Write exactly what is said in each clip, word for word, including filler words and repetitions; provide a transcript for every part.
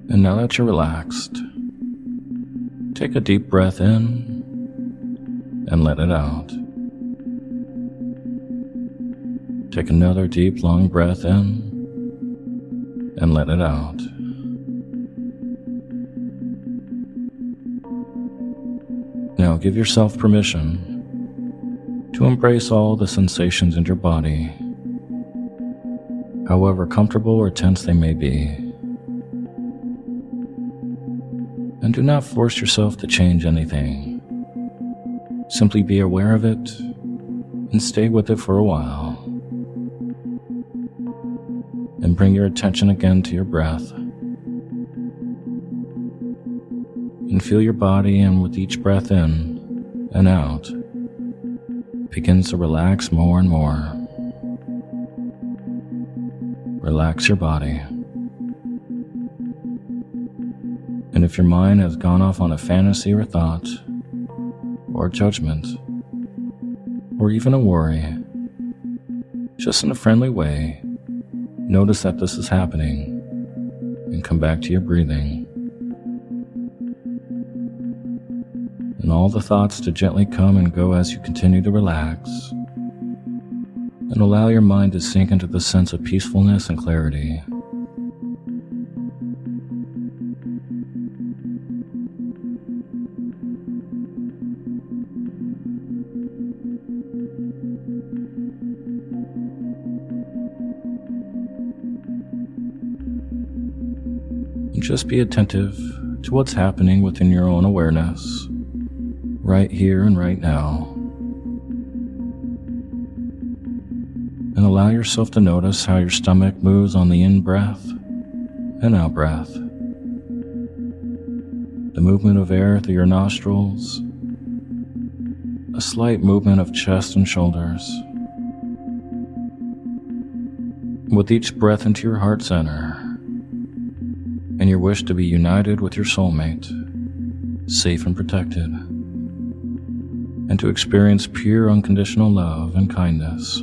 And now that you're relaxed, take a deep breath in and let it out. Take another deep, long breath in and let it out. Now give yourself permission to embrace all the sensations in your body, however comfortable or tense they may be. And do not force yourself to change anything. Simply be aware of it and stay with it for a while. And bring your attention again to your breath. And feel your body, and with each breath in and out, it begins to relax more and more. Relax your body. And if your mind has gone off on a fantasy or thought, or judgment, or even a worry, just in a friendly way, notice that this is happening and come back to your breathing. And all the thoughts to gently come and go as you continue to relax, and allow your mind to sink into the sense of peacefulness and clarity. And just be attentive to what's happening within your own awareness, right here and right now. And allow yourself to notice how your stomach moves on the in-breath and out-breath. The movement of air through your nostrils, a slight movement of chest and shoulders. With each breath into your heart center, and your wish to be united with your soulmate, safe and protected, and to experience pure unconditional love and kindness.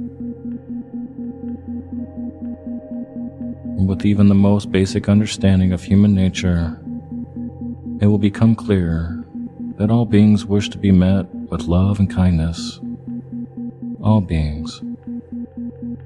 And with even the most basic understanding of human nature, it will become clear that all beings wish to be met with love and kindness. All beings.